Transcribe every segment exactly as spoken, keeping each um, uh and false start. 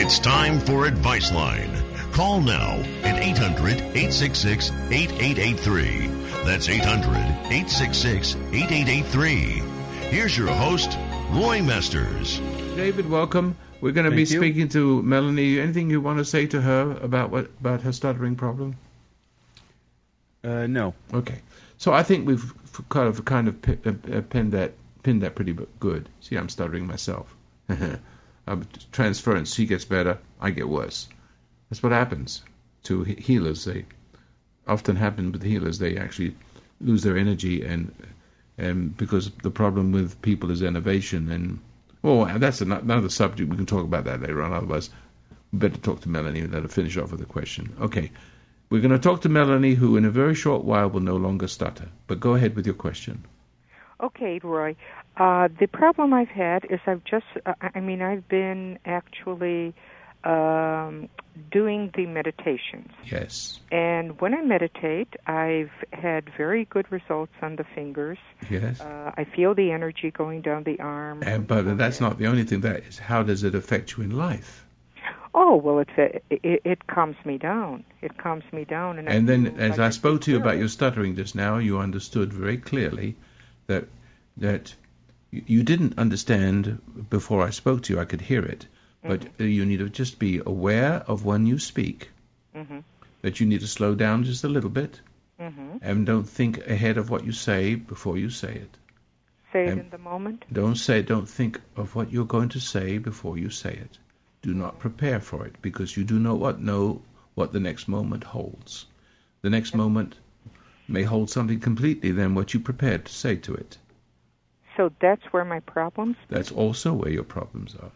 It's time for Advice Line. Call now at eight hundred, eight six six, eight eight eight three. That's eight hundred, eight six six, eight eight eight three. Here's your host, Roy Masters. David, welcome. We're going to Thank be you. speaking to Melanie. Anything you want to say to her about what about her stuttering problem? Uh, no. Okay. So I think we've f- kind of kind of pi- uh, uh, pinned that pinned that pretty bu- good. See, I'm stuttering myself. I'm transference. She gets better. I get worse. That's what happens to he- healers. They often happen with healers. They actually lose their energy, and and because the problem with people is innovation. And oh, that's an- another subject. We can talk about that later on. Otherwise, we better talk to Melanie and let her finish off with a question. Okay. We're going to talk to Melanie, who in a very short while will no longer stutter. But go ahead with your question. Okay, Roy. Uh, the problem I've had is I've just, uh, I mean, I've been actually um, doing the meditations. Yes. And when I meditate, I've had very good results on the fingers. Yes. Uh, I feel the energy going down the arm. And, but that's not the only thing. That is, how does it affect you in life? Oh, well, it's a, it, it calms me down. It calms me down. And, And I then, feel as like I spoke to you about clearer. your stuttering just now, you understood very clearly that that you you didn't understand before I spoke to you. I could hear it, but Mm-hmm. uh, you need to just be aware of when you speak. Mm-hmm. That you need to slow down just a little bit, Mm-hmm. and don't think ahead of what you say before you say it. Say it And- in the moment. Don't say, don't think of what you're going to say before you say it. Do not prepare for it, because you do not what know what the next moment holds. The next moment may hold something completely than what you prepared to say to it. So that's where my problems. That's also where your problems are.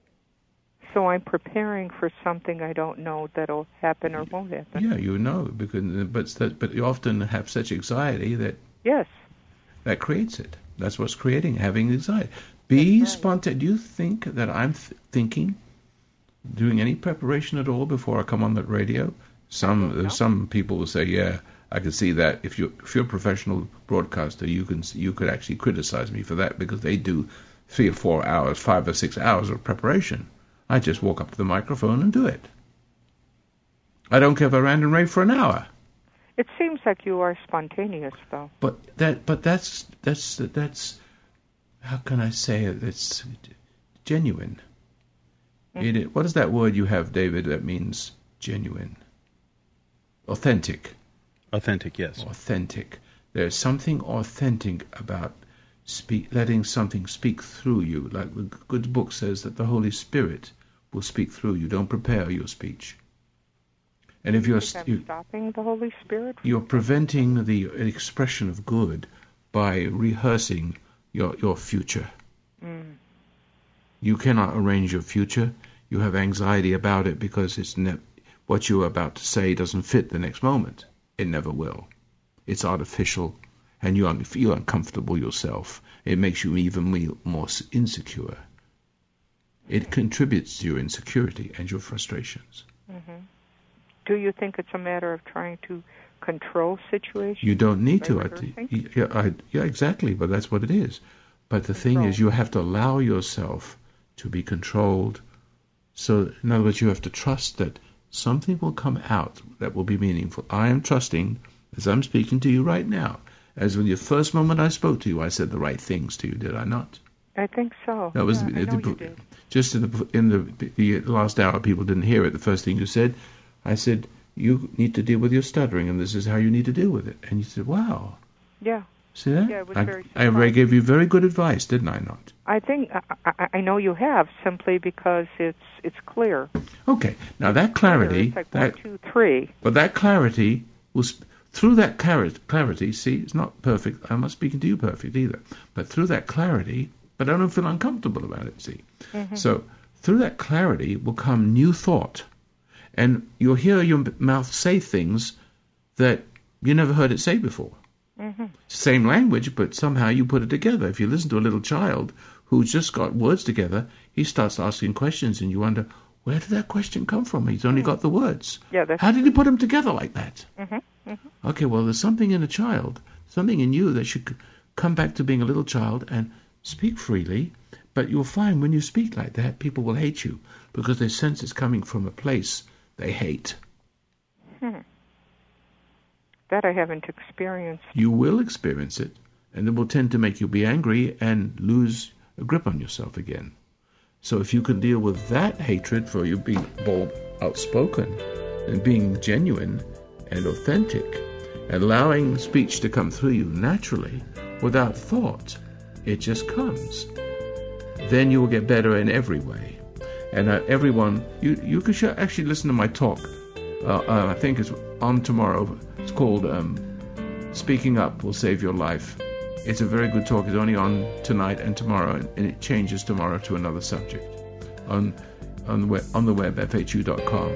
So I'm preparing for something I don't know that'll happen or won't happen. Yeah, you know, because but that, but you often have such anxiety that Yes. that creates it. That's what's creating having anxiety. Be That's right. spontaneous. Do you think that I'm th- thinking, doing any preparation at all before I come on that radio? Some know. some people will say, yeah, I can see that. If you're if you're a professional broadcaster, you can you could actually criticize me for that, because they do three or four hours, five or six hours of preparation. I just walk up to the microphone and do it. I don't care if I ran and raved for an hour. It seems like you are spontaneous, though. But that but that's that's that's how can I say it? It's genuine. Mm-hmm. It, what is that word you have, David, that means genuine? Authentic. Authentic, yes. Authentic. There's something authentic about speak, letting something speak through you. Like the good book says that the Holy Spirit will speak through you. Don't prepare your speech. And if You you're think you, I'm stopping the Holy Spirit? you're preventing the expression of good by rehearsing your your future. Mm. You cannot arrange your future. You have anxiety about it because it's ne- what you're about to say doesn't fit the next moment. It never will. It's artificial, and you un- feel uncomfortable yourself. It makes you even me- more s- insecure. It contributes to your insecurity and your frustrations. Mm-hmm. Do you think it's a matter of trying to control situations? You don't need by to. I, rehearsing? yeah, I, yeah, exactly. But that's what it is. But the thing is, Control. you have to allow yourself to be controlled. So, in other words, you have to trust that something will come out that will be meaningful. I am trusting, as I'm speaking to you right now, as when the first moment I spoke to you, I said the right things to you, did I not? I think so. That was yeah, the, I know the- you did. just in the in the, the last hour. People didn't hear it. The first thing you said, I said, you need to deal with your stuttering, and this is how you need to deal with it. And you said, wow. Yeah. See that? Yeah, it was I, very I surprising. gave you very good advice, didn't I not? I think I, I, I know you have, simply because it's it's clear. Okay. Now that clarity, It's like that one, two, three. but that clarity was through that clar- clarity. See, it's not perfect. I'm not speaking to you perfect either. But through that clarity, but I don't feel uncomfortable about it. See, Mm-hmm. so through that clarity will come new thought, and you'll hear your mouth say things that you never heard it say before. Mm-hmm. Same language, but somehow you put it together. If you listen to a little child who's just got words together, he starts asking questions, and you wonder, where did that question come from? He's only got the words. Yeah, that's How did he put them together like that? Mm-hmm. Mm-hmm. Okay, well, there's something in a child, something in you that should c- come back to being a little child and speak freely, But you'll find when you speak like that, people will hate you because they sense it's coming from a place they hate. Hmm. That I haven't experienced. You will experience it, and it will tend to make you be angry and lose a grip on yourself again. So if you can deal with that hatred for you being bold, outspoken, and being genuine and authentic, and allowing speech to come through you naturally, without thought, it just comes. Then you will get better in every way. And uh, everyone, you you can sh- actually listen to my talk. Uh, uh, I think it's on tomorrow. It's called um, Speaking Up Will Save Your Life. It's a very good talk. It's only on tonight and tomorrow, and, and it changes tomorrow to another subject on on the web, on the web F H U dot com.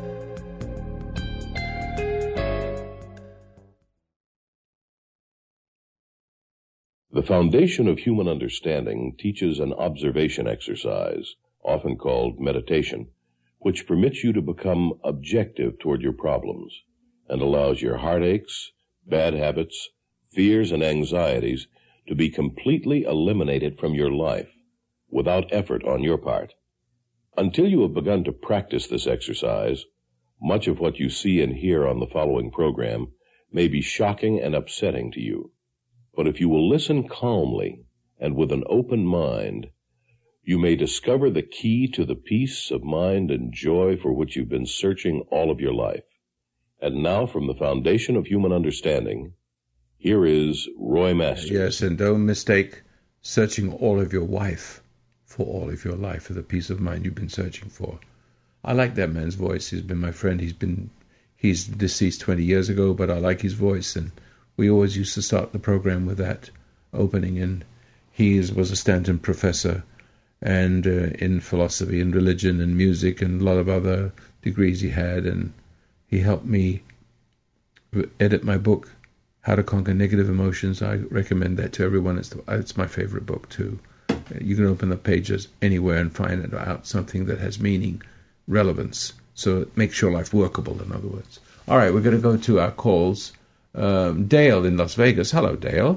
The foundation of human understanding teaches an observation exercise, often called meditation, which permits you to become objective toward your problems and allows your heartaches, bad habits, fears, and anxieties to be completely eliminated from your life without effort on your part. Until you have begun to practice this exercise, much of what you see and hear on the following program may be shocking and upsetting to you. But if you will listen calmly and with an open mind, you may discover the key to the peace of mind and joy for which you've been searching all of your life. And now, from the foundation of human understanding, here is Roy Masters. Yes, and don't mistake searching all of your wife for all of your life, for the peace of mind you've been searching for. I like that man's voice. He's been my friend. He's been he's deceased twenty years ago, but I like his voice, and we always used to start the program with that opening, and he was a Stanton professor and uh, in philosophy and religion and music and a lot of other degrees he had, and he helped me edit my book, How to Conquer Negative Emotions. I recommend that to everyone. It's, the, it's my favorite book, too. You can open the pages anywhere and find out something that has meaning, relevance, so it makes your life workable, in other words. All right, we're going to go to our calls. Um, Dale in Las Vegas. Hello, Dale.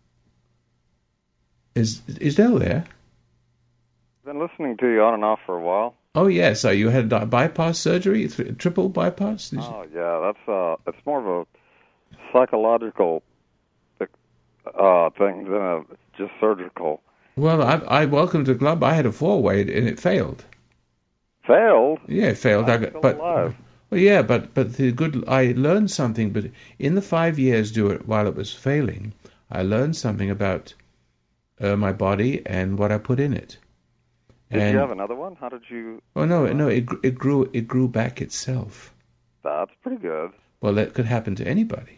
Is is Dale there? I've been listening to you on and off for a while. Oh yes. So you had a bypass surgery, th- triple bypass. Did oh you? yeah, that's uh, it's more of a psychological uh, thing than a just surgical. Well, I, I welcome to the club. I had a four-way and it failed. Failed? Yeah, it failed. I'm I got, still but alive. Well, yeah, but but the good. I learned something. But in the five years do it while it was failing, I learned something about uh, my body and what I put in it. Did and, you have another one? How did you? Oh no, no, it it grew it grew back itself. That's pretty good. Well, that could happen to anybody.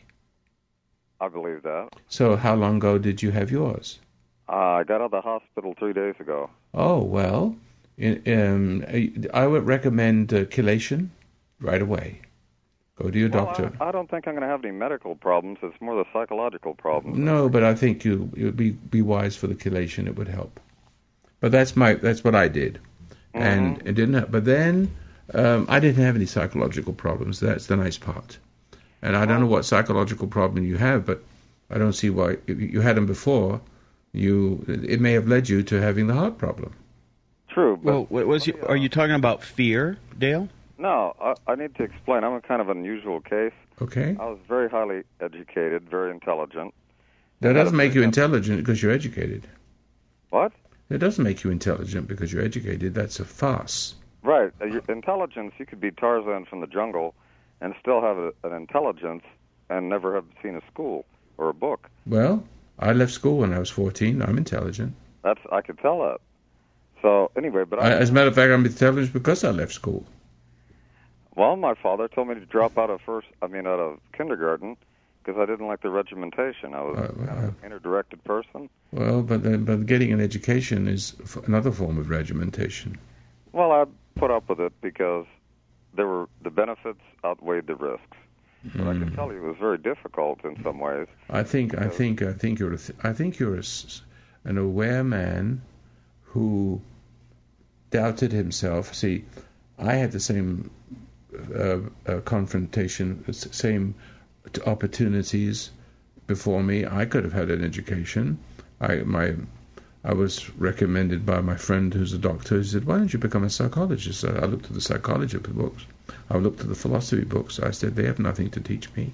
I believe that. So, how long ago did you have yours? Uh, I got out of the hospital three days ago. Oh well, in, um, I would recommend uh, chelation right away. Go to your well, doctor. I, I don't think I'm going to have any medical problems. It's more the psychological problems. No, but I think you it would be be wise for the chelation. It would help. But that's my that's what I did, mm-hmm. and it didn't. Have, but then um, I didn't have any psychological problems. That's the nice part. And I don't know what psychological problem you have, but I don't see why if you had them before. You it may have led you to having the heart problem. True. But well, what was you, are you talking about fear, Dale? No, I, I need to explain. I'm a kind of unusual case. Okay. I was very highly educated, very intelligent. That doesn't make you intelligent because you're educated. What? It doesn't make you intelligent because you're educated. That's a farce. Right. Uh, intelligence, you could be Tarzan from the jungle and still have a, an intelligence and never have seen a school or a book. Well, I left school when I was fourteen. I'm intelligent. That's I could tell that. So anyway, but I, I, as a matter of fact, I'm intelligent because I left school. Well, my father told me to drop out of first. I mean, out of kindergarten because I didn't like the regimentation. I was uh, kind of an inner-directed person. Well, but uh, but getting an education is another form of regimentation. Well, I put up with it because there were the benefits outweighed the risks. But mm. I can tell you it was very difficult in some ways. I think I think I think you're a th- I think you're a, an aware man who doubted himself. See, I had the same uh, uh, confrontation, same opportunities before me. I could have had an education. I my I was recommended by my friend who's a doctor. He said, why don't you become a psychologist? So I looked at the psychology books. I looked at the philosophy books. I said, they have nothing to teach me.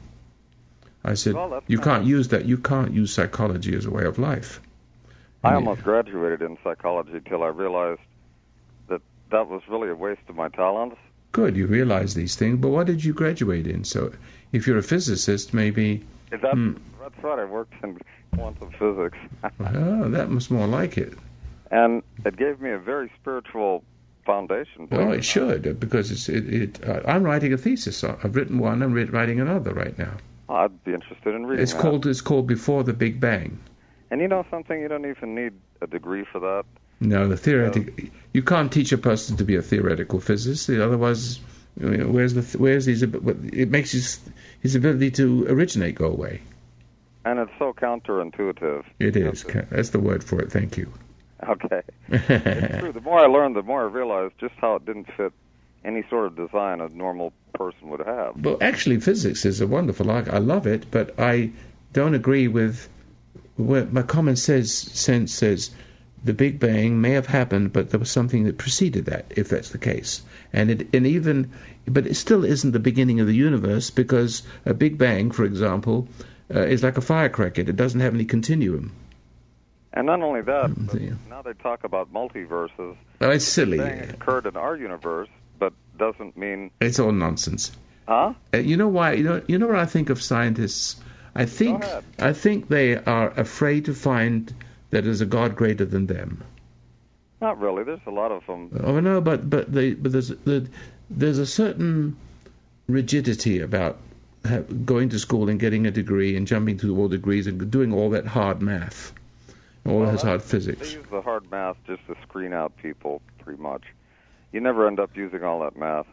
I said, well, you can't use that. You can't use psychology as a way of life. I And almost graduated in psychology till I realized that that was really a waste of my talents. Good, you realize these things, but what did you graduate in? So if you're a physicist, maybe... Is that, hmm, That's right, I worked in quantum physics. oh, that was more like it. And it gave me a very spiritual foundation. Oh, it should, because it's, it, it, uh, I'm writing a thesis. I've written one, I'm re- writing another right now. Oh, I'd be interested in reading It's that. called, it's called Before the Big Bang. And you know something? You don't even need a degree for that. No, the theoretic. You can't teach a person to be a theoretical physicist. Otherwise, you know, where's the where's his? It makes his his ability to originate go away. And it's so counterintuitive. It You is. have to- That's the word for it. Thank you. Okay. It's true. The more I learned, the more I realized just how it didn't fit any sort of design a normal person would have. Well, actually, physics is a wonderful art. I love it, but I don't agree with what my common sense sense says. The Big Bang may have happened, but there was something that preceded that, if that's the case. And it, and even, but it still isn't the beginning of the universe, because a Big Bang, for example, uh, is like a firecracker. It doesn't have any continuum. And not only that, but Yeah. now they talk about multiverses. Oh, it's silly. Saying it occurred in our universe, but doesn't mean... It's all nonsense. Huh? Uh, you know why? You know, you know what I think of scientists? I think, Go ahead. I think they are afraid to find that there's a God greater than them. Not really. There's a lot of them. Oh no, but but they but there's the, there's a certain rigidity about ha- going to school and getting a degree and jumping through all degrees and doing all that hard math, all Well, that hard They physics. use the hard math just to screen out people, pretty much. You never end up using all that math.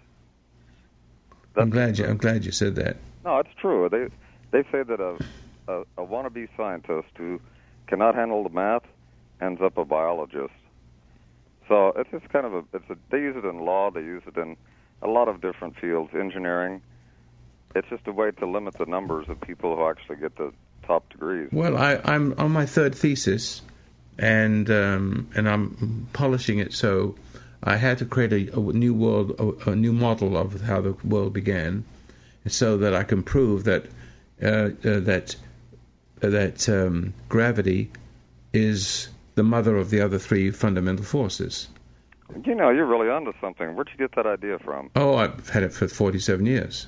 I'm glad you I'm glad you said that. No, it's true. They they say that a, a, a wannabe scientist who cannot handle the math ends up a biologist. So it's just kind of a, it's a, they use it in law, they use it in a lot of different fields, engineering. It's just a way to limit the numbers of people who actually get the top degrees. Well, I, I'm on my third thesis, and um, and I'm polishing it. So I had to create a, a new world, a, a new model of how the world began, so that I can prove that uh, uh, that uh, that um, gravity is the mother of the other three fundamental forces. You know, you're really onto something. Where'd you get that idea from? Oh, I've had it for forty-seven years.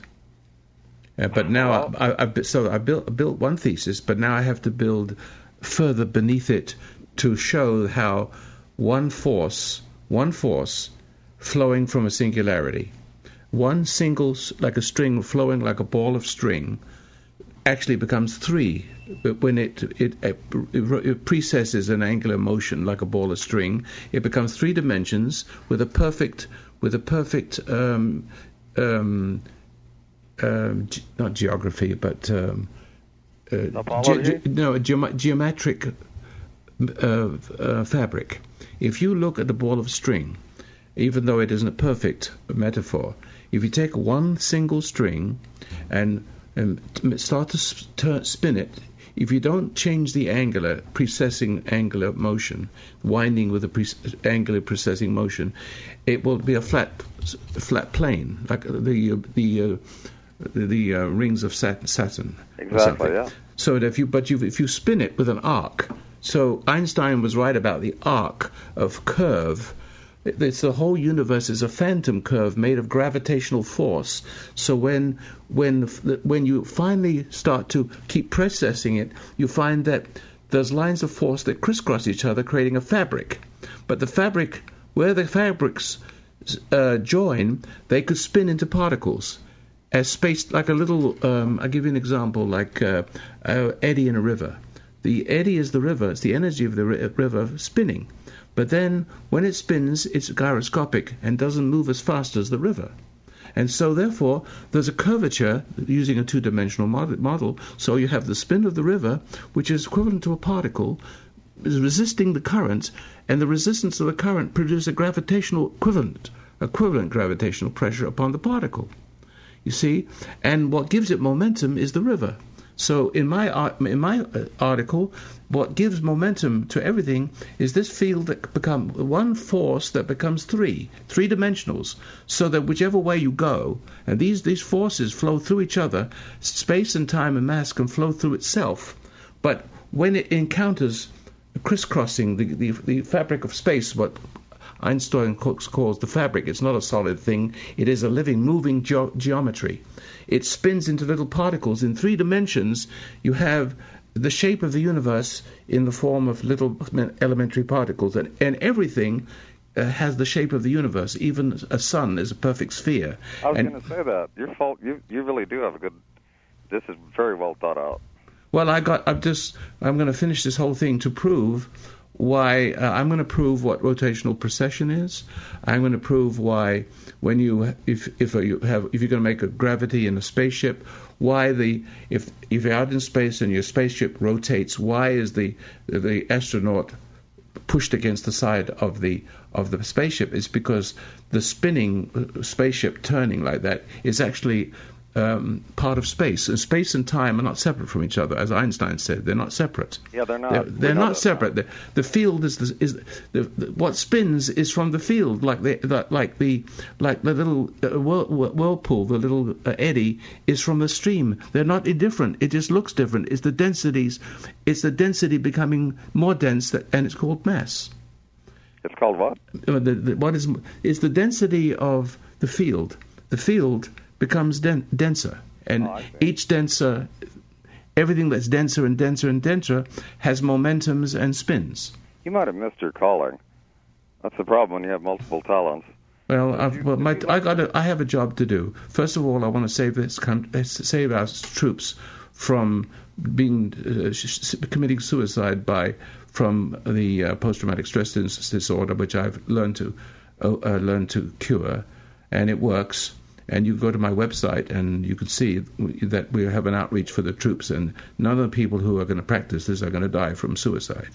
Uh, but now, Well- I, I, I, so I built built one thesis, but now I have to build further beneath it to show how one force, one force, flowing from a singularity, one single, s- like a string flowing like a ball of string, actually becomes three when it it, it it precesses an angular motion like a ball of string. It becomes three dimensions with a perfect with a perfect um, um, um, ge- not geography but um, uh, Topology? ge- ge- no geom- geometric uh, uh, fabric. If you look at a ball of string, even though it isn't a perfect metaphor, if you take one single string and and t- start to s- turn, spin it, if you don't change the angular, precessing angular motion, winding with a pre- angular precessing motion, it will be a flat, s- flat plane, like the uh, the uh, the, the uh, rings of Sat- Saturn. or Exactly, something. yeah. So that if you, but you, if you spin it with an arc, so Einstein was right about the arc of curve. It's the whole universe is a phantom curve made of gravitational force. So when when when you finally start to keep processing it, you find that there's lines of force that crisscross each other, creating a fabric. But the fabric, where the fabrics uh, join, they could spin into particles, as space, like a little. Um, I'll give you an example, like uh, uh, eddy in a river. The eddy is the river. It's the energy of the ri- river spinning. But then, when it spins, it's gyroscopic and doesn't move as fast as the river. And so, therefore, there's a curvature using a two-dimensional mod- model. So you have the spin of the river, which is equivalent to a particle, is resisting the current, and the resistance of the current produces a gravitational equivalent, equivalent gravitational pressure upon the particle. You see? And what gives it momentum is the river. So in my art, in my article, what gives momentum to everything is this field that become one force that becomes three, three dimensionals, so that whichever way you go, and these these forces flow through each other, space and time and mass can flow through itself. But when it encounters crisscrossing the, the, the fabric of space, what Einstein calls the fabric, it's not a solid thing, it is a living, moving ge- geometry. It spins into little particles. In three dimensions, you have the shape of the universe in the form of little elementary particles, and, and everything uh, has the shape of the universe. Even a sun is a perfect sphere. I was and, going to say that. Your fault. You you really do have a good. This is very well thought out. Well, I got. I'm just. I'm going to finish this whole thing to prove why. Uh, I'm going to prove what rotational precession is. I'm going to prove why when you if if you have if you're going to make a gravity in a spaceship, why the if if you're out in space and your spaceship rotates, why is the the astronaut pushed against the side of the of the spaceship? It's because the spinning spaceship turning like that is actually um, part of space. And space and time are not separate from each other, as Einstein said. They're not separate. Yeah, they're not. They're, they're not separate. The, the field is the, is the, the, what spins is from the field, like the, the like the like the little uh, whirl, whirlpool, the little uh, eddy is from the stream. They're not indifferent. It just looks different. It's the densities. It's the density becoming more dense, that, and it's called mass. It's called what? Uh, the, the, what is is the density of the field? The field becomes den- denser, and oh, each denser, everything that's denser and denser and denser has momentums and spins. You might have missed your calling. That's the problem when you have multiple talents. Well, I've, well my, I got a, I have a job to do. First of all, I want to save this country, save our troops from being uh, sh- committing suicide by from the uh, post-traumatic stress disorder, which I've learned to uh, uh, learned to cure, and it works. And you go to my website and you can see that we have an outreach for the troops, and none of the people who are going to practice this are going to die from suicide.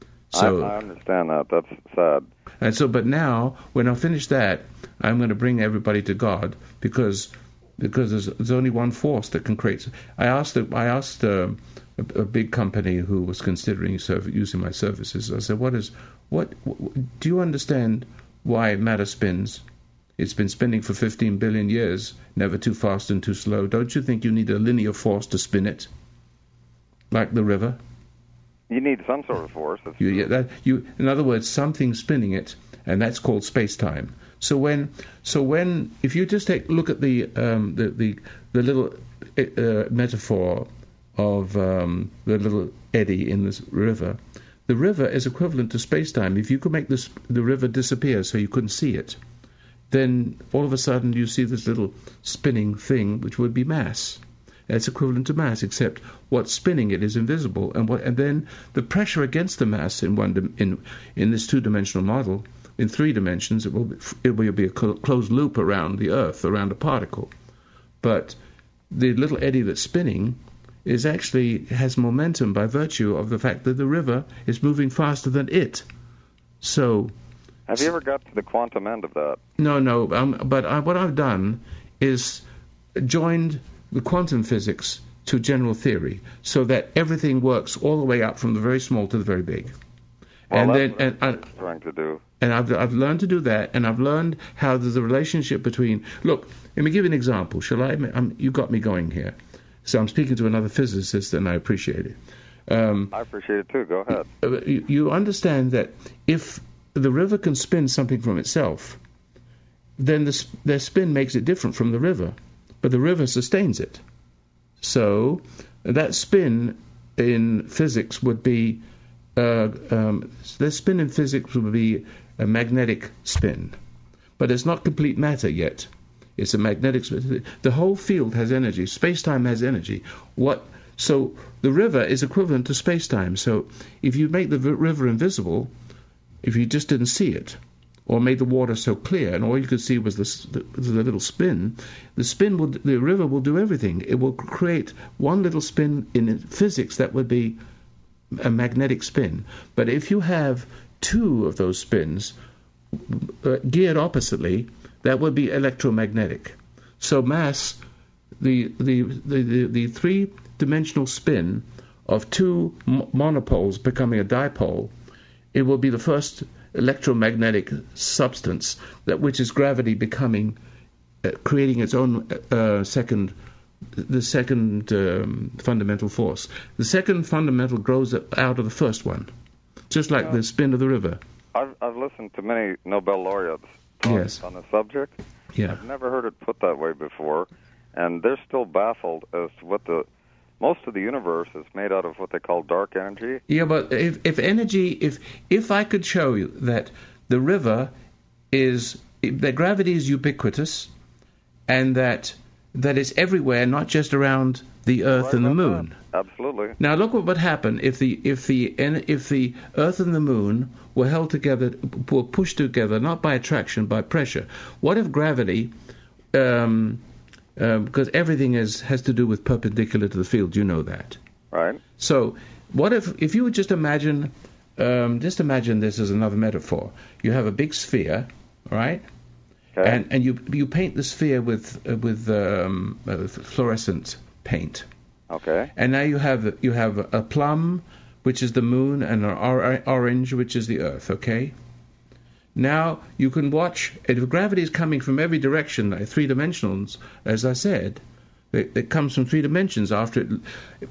So, I, I understand that. That's sad. And so, but now, when I finish that, I'm going to bring everybody to God, because because there's, there's only one force that can create. I asked a, I asked a, a, a big company who was considering serv- using my services. I said, "What is what? what do you understand why matter spins? It's been spinning for fifteen billion years, never too fast and too slow. Don't you think you need a linear force to spin it, like the river?" You need some sort of force. You, yeah, that, you, in other words, something spinning it, and that's called space-time. So when, so when, if you just take look at the um, the, the the little uh, metaphor of um, the little eddy in this river, the river is equivalent to space-time. If you could make this the river disappear so you couldn't see it, then all of a sudden you see this little spinning thing, which would be mass. It's equivalent to mass, except what's spinning it is invisible, and what, and then the pressure against the mass in one in in this two-dimensional model, in three dimensions, it will be, it will be a closed loop around the Earth, around a particle. But the little eddy that's spinning is actually has momentum by virtue of the fact that the river is moving faster than it. So, have you ever got to the quantum end of that? No, no. Um, but I, what I've done is joined the quantum physics to general theory, so that everything works all the way up from the very small to the very big. Well, and that's then, what and, I'm and trying to do. And I've I've learned to do that, and I've learned how there's a relationship between. Look, let me give you an example. Shall I? I'm, you got me going here. So I'm speaking to another physicist, and I appreciate it. Um, I appreciate it too. Go ahead. You, you understand that if the river can spin something from itself, then the, their spin makes it different from the river, but the river sustains it. So that spin in physics would be, uh, um, the spin in physics would be a magnetic spin, but it's not complete matter yet. It's a magnetic spin. The whole field has energy. Space-time has energy. What? So the river is equivalent to space-time. So if you make the river invisible, if you just didn't see it, or made the water so clear, and all you could see was the, the, the little spin, the spin will, the river will do everything. It will create one little spin in physics that would be a magnetic spin. But if you have two of those spins uh, geared oppositely, that would be electromagnetic. So mass, the the the, the, the three two-dimensional spin of two mo- monopoles becoming a dipole, it will be the first electromagnetic substance, that which is gravity becoming, uh, creating its own uh, second, the second um, fundamental force. The second fundamental grows out of the first one, just like yeah. the spin of the river. I've, I've listened to many Nobel laureates talk yes. on the subject. Yeah. I've never heard it put that way before, and they're still baffled as to what the most of the universe is made out of what they call dark energy. Yeah, but if, if energy, if if I could show you that the river is, that gravity is ubiquitous, and that that it's everywhere, not just around the Earth right and the Moon. That. Absolutely. Now look what would happen if the if the if the Earth and the Moon were held together, were pushed together, not by attraction, by pressure. What if gravity? Um, Um, because everything is has to do with perpendicular to the field, you know that. Right. So, what if if you would just imagine, um, just imagine this as another metaphor. You have a big sphere, right? Okay. And and you you paint the sphere with uh, with um, uh, fluorescent paint. Okay. And now you have you have a plum, which is the moon, and an or- orange, which is the Earth. Okay. Now you can watch, if gravity is coming from every direction, like three dimensions, as I said, it, it comes from three dimensions. After it,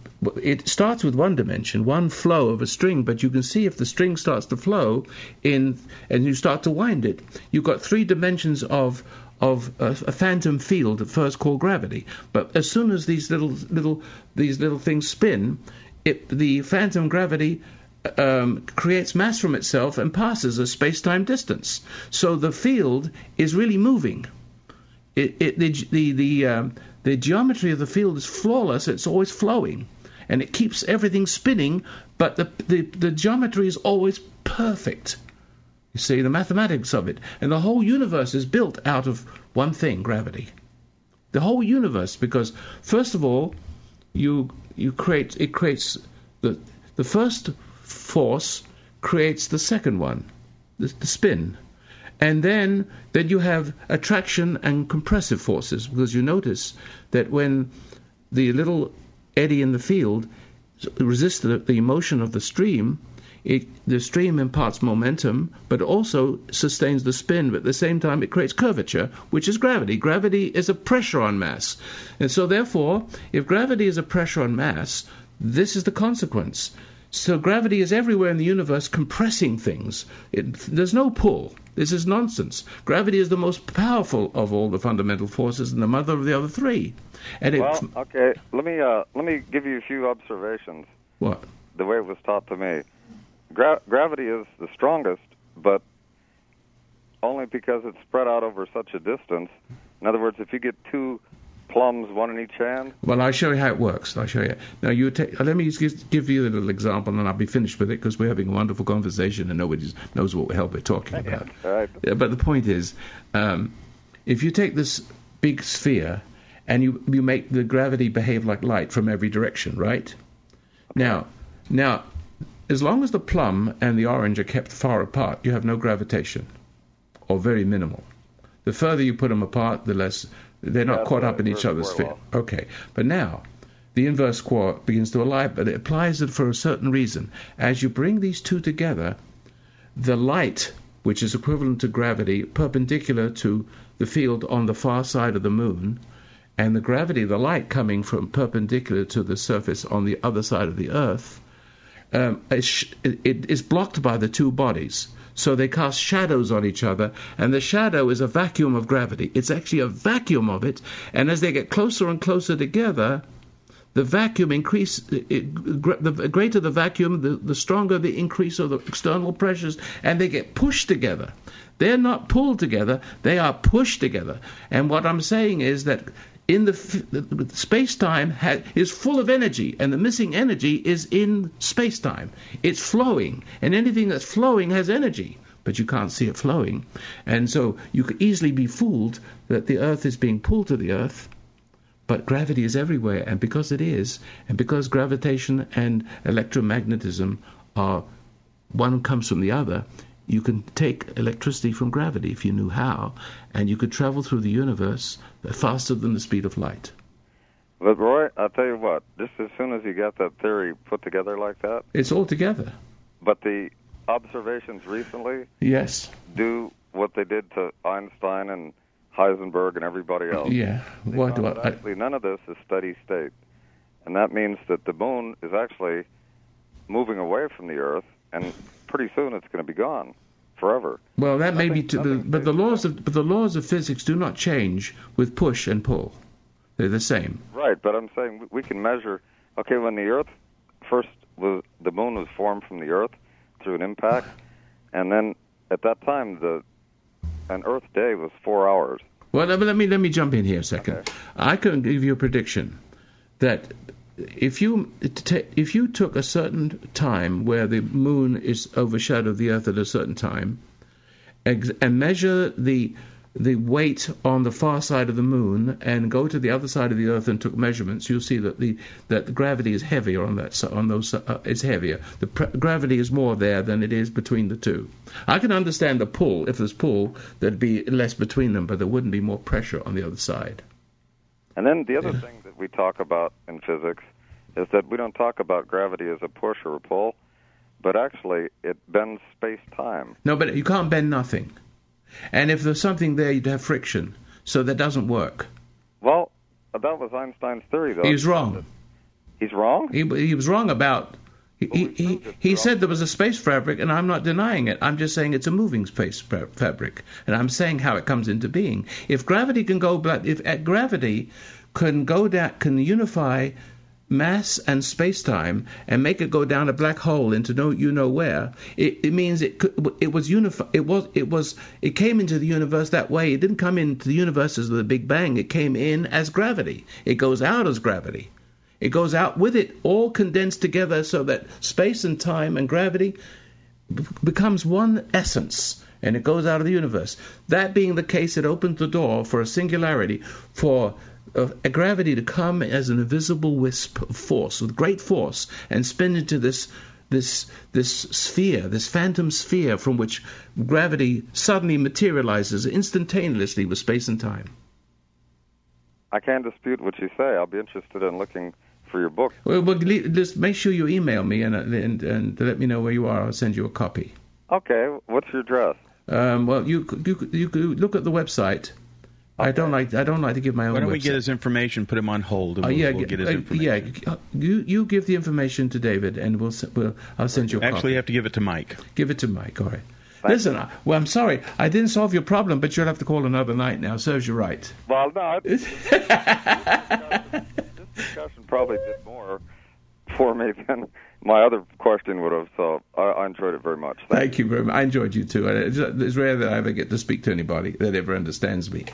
it starts with one dimension, one flow of a string, but you can see if the string starts to flow in, and you start to wind it, you've got three dimensions of of a, a phantom field at first called gravity. But as soon as these little little these little things spin, it, the phantom gravity Um, creates mass from itself and passes a space-time distance. So the field is really moving. It, it, the the the, um, the geometry of the field is flawless. It's always flowing, and it keeps everything spinning. But the the, the geometry is always perfect. You see the mathematics of it, and the whole universe is built out of one thing: gravity. The whole universe, because first of all, you you create it creates the the first force creates the second one, the, the spin, and then then you have attraction and compressive forces, because you notice that when the little eddy in the field resists the, the motion of the stream, it, the stream imparts momentum, but also sustains the spin, but at the same time it creates curvature, which is gravity. Gravity is a pressure on mass, and so therefore, if gravity is a pressure on mass, this is the consequence. So gravity is everywhere in the universe, compressing things. It, there's no pull. This is nonsense. Gravity is the most powerful of all the fundamental forces and the mother of the other three. And it, well, okay. Let me uh, let me give you a few observations. What? The way it was taught to me. Gra- gravity is the strongest, but only because it's spread out over such a distance. In other words, if you get two plums, one in each hand. Well, I'll show you how it works. I'll show you. Now, you take. Let me just give you a little example, and I'll be finished with it, because we're having a wonderful conversation, and nobody knows what the hell we're talking about. Right. Yeah, but the point is, um, if you take this big sphere and you you make the gravity behave like light from every direction, right? Now, now, as long as the plum and the orange are kept far apart, you have no gravitation, or very minimal. The further you put them apart, the less. They're not yeah, caught up in each other's sphere. Well. Okay. But now, the inverse quark begins to apply, but it applies it for a certain reason. As you bring these two together, the light, which is equivalent to gravity, perpendicular to the field on the far side of the moon, and the gravity, the light coming from perpendicular to the surface on the other side of the Earth, um, is, it is blocked by the two bodies. So they cast shadows on each other, and the shadow is a vacuum of gravity. It's actually a vacuum of it, and as they get closer and closer together, the vacuum increase. It, the greater the vacuum, the, the stronger the increase of the external pressures, and they get pushed together. They're not pulled together; they are pushed together. And what I'm saying is that in the, the space-time ha, is full of energy, and the missing energy is in space-time. It's flowing, and anything that's flowing has energy, but you can't see it flowing. And so you could easily be fooled that the Earth is being pulled to the Earth, but gravity is everywhere, and because it is, and because gravitation and electromagnetism are, one comes from the other, you can take electricity from gravity if you knew how, and you could travel through the universe faster than the speed of light. But Roy, I'll tell you what, just as soon as you got that theory put together like that, It's all together. but the observations recently Yes. do what they did to Einstein and Heisenberg and everybody else. Yeah. They What do found I? that actually, none of this is steady state. And that means that the moon is actually moving away from the Earth, and pretty soon it's going to be gone forever. Well, that may be, Nothing- to, nothing but the stays laws of but the laws of physics do not change with push and pull. They're the same. Right, but I'm saying we- we can measure. Okay, when the Earth first was, the moon was formed from the Earth through an impact, and then at that time the an Earth day was four hours. Well, let me let me, let me jump in here a second. Okay. I can give you a prediction that if you t- if you took a certain time where the moon is overshadowed the Earth at a certain time, ex- and measure the the weight on the far side of the moon, and go to the other side of the Earth and took measurements, you'll see that the that the gravity is heavier on that si- on those uh, it's heavier. The pr- gravity is more there than it is between the two. I can understand the pull. If there's pull, there'd be less between them, but there wouldn't be more pressure on the other side. And then the other Yeah. thing that we talk about in physics is that we don't talk about gravity as a push or a pull, but actually it bends space-time. No, but you can't bend nothing. And if there's something there, you'd have friction. So that doesn't work. Well, that was Einstein's theory, though. He was wrong. He's wrong? He, he was wrong about. He, Well, we he, proved it he wrong. said there was a space fabric, and I'm not denying it. I'm just saying it's a moving space fa- fabric, and I'm saying how it comes into being. If gravity can go, back, if uh, gravity can go down, can unify mass and space-time and make it go down a black hole into no you know where, it, it means it could, it was unified. It was it was it came into the universe that way. It didn't come into the universe as the Big Bang. It came in as gravity. It goes out as gravity. It goes out with it, all condensed together, so that space and time and gravity b- becomes one essence, and it goes out of the universe. That being the case, it opens the door for a singularity, for uh, a gravity to come as an invisible wisp of force, with great force, and spin into this this this sphere, this phantom sphere, from which gravity suddenly materializes instantaneously with space and time. I can't dispute what you say. I'll be interested in looking for your book. Well, well le- just make sure you email me and, and and let me know where you are. I'll send you a copy. Okay, what's your address? Um, well, you could- you could- you could look at the website. I don't like I don't like to give my own. Why don't we website. get his information, put him on hold, and Uh, we'll, yeah, we'll get his uh, information. yeah. You you give the information to David, and we'll s- we'll I'll send you a Actually, copy. you have to give it to Mike. Give it to Mike. All right. Thank Listen, I, well, I'm sorry I didn't solve your problem, but you'll have to call another night now. Serves you right. Well, no, this discussion, this discussion probably did more for me than my other question would have, so I, I enjoyed it very much. Thank Thank you very much. I enjoyed you too. And It's, it's rare that I ever get to speak to anybody that ever understands me.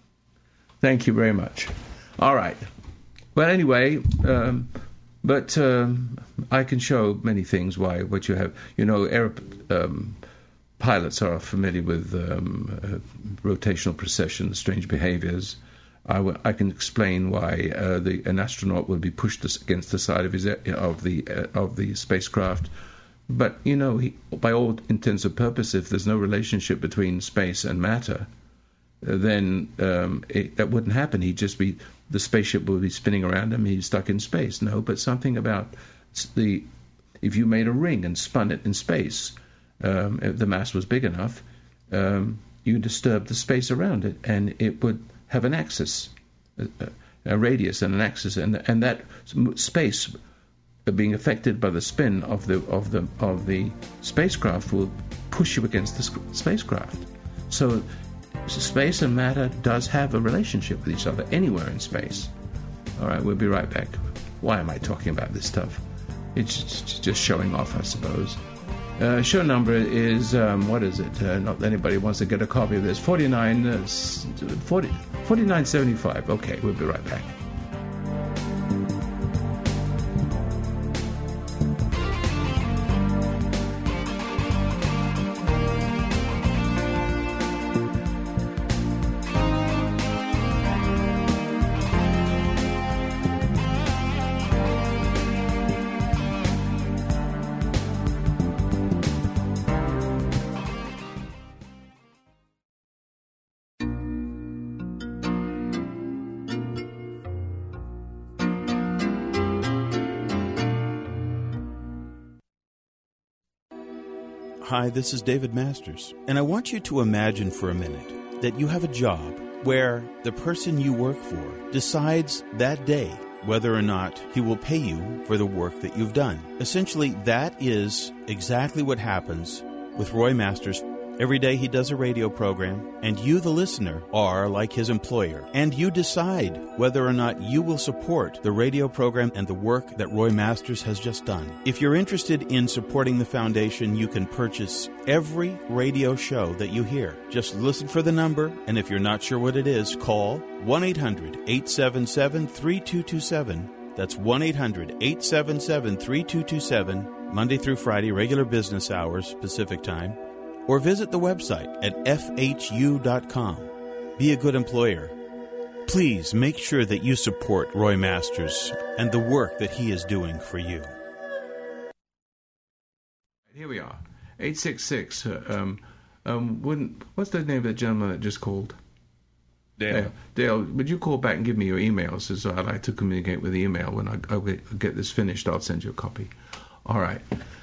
Thank you very much. All right. Well, anyway, um, but um, I can show many things why what you have. You know, air, um, pilots are familiar with um, uh, rotational precession, strange behaviors. I, w- I can explain why uh, the, an astronaut would be pushed as- against the side of his of the uh, of the spacecraft. But you know, he, by all intents and purposes, if there's no relationship between space and matter, uh, then um, it, that wouldn't happen. He'd just be the spaceship would be spinning around him. He's stuck in space. No, but something about the if you made a ring and spun it in space, um, if the mass was big enough, um, you disturb the space around it, and it would have an axis, a, a radius and an axis, and and that space being affected by the spin of the of the of the spacecraft will push you against the sc- spacecraft. So space and matter does have a relationship with each other anywhere in space. All right, we'll be right back. Why am I talking about this stuff? It's just showing off, I suppose. Uh, show number is, um, what is it? Uh, not that anybody wants to get a copy of this. forty-nine, uh, forty, forty-nine seventy-five. Okay, we'll be right back. Hi, this is David Masters, and I want you to imagine for a minute that you have a job where the person you work for decides that day whether or not he will pay you for the work that you've done. Essentially, that is exactly what happens with Roy Masters. Every day he does a radio program, and you, the listener, are like his employer. And you decide whether or not you will support the radio program and the work that Roy Masters has just done. If you're interested in supporting the foundation, you can purchase every radio show that you hear. Just listen for the number, and if you're not sure what it is, call one eight hundred eight seven seven three two two seven. That's one eight hundred eight seven seven three two two seven, Monday through Friday, regular business hours, Pacific time. Or visit the website at f h u dot com. Be a good employer. Please make sure that you support Roy Masters and the work that he is doing for you. Here we are. eight six six. Uh, um, um, wouldn't, what's the name of the gentleman that just called? Dale. Dale, Dale, would you call back and give me your email? So I'd like to communicate with email. When I, I get this finished, I'll send you a copy. All right.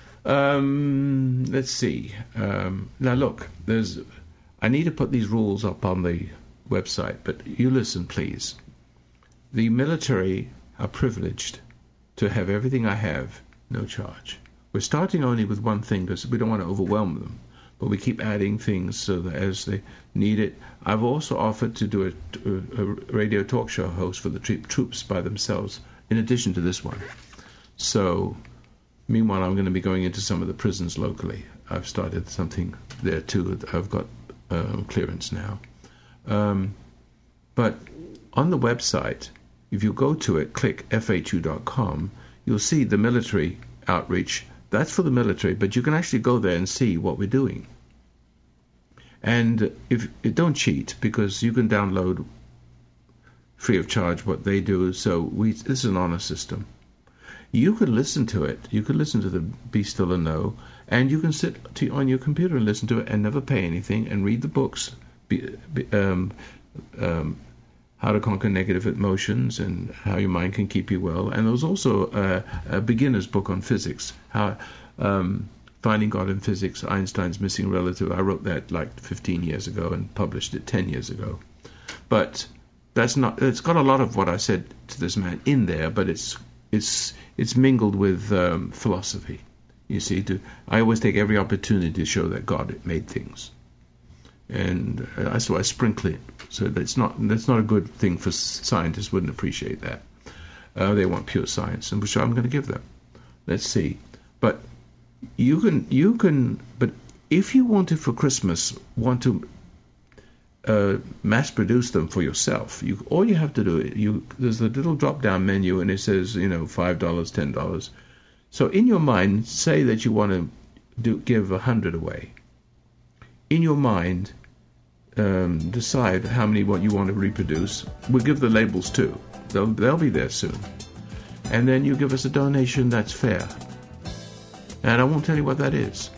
Um, let's see. Um, now look, there's. I need to put these rules up on the website, but you listen, please. The military are privileged to have everything I have, no charge. We're starting only with one thing because we don't want to overwhelm them, but we keep adding things so that as they need it. I've also offered to do a, a, a radio talk show host for the troops by themselves, in addition to this one. So. Meanwhile, I'm going to be going into some of the prisons locally. I've started something there too. I've got um, clearance now. Um, but on the website, if you go to it, click f h u dot com, you'll see the military outreach. That's for the military, but you can actually go there and see what we're doing. And if don't cheat, because you can download free of charge what they do. So we this is an honor system. You could listen to it. You could listen to the Be Still and Know, and you can sit to, on your computer and listen to it and never pay anything and read the books, be, be, um, um, How to Conquer Negative Emotions and How Your Mind Can Keep You Well. And there's also a, a beginner's book on physics, how um, Finding God in Physics, Einstein's Missing Relative. I wrote that like fifteen years ago and published it ten years ago. But that's not. It's got a lot of what I said to this man in there, but it's It's it's mingled with um, philosophy. You see, to, I always take every opportunity to show that God made things, and uh, that's why I sprinkle it. So that's not that's not a good thing for scientists. Wouldn't appreciate that. Uh, they want pure science, and which I'm going to give them. Let's see, but you can you can. But if you wanted for Christmas, want to. Uh, mass produce them for yourself. You all you have to do you there's a little drop down menu and it says you know five dollars, ten dollars. So in your mind, say that you want to do give a hundred away. In your mind, um, decide how many what you want to reproduce. We'll give the labels too. They'll they'll be there soon. And then you give us a donation that's fair. And I won't tell you what that is.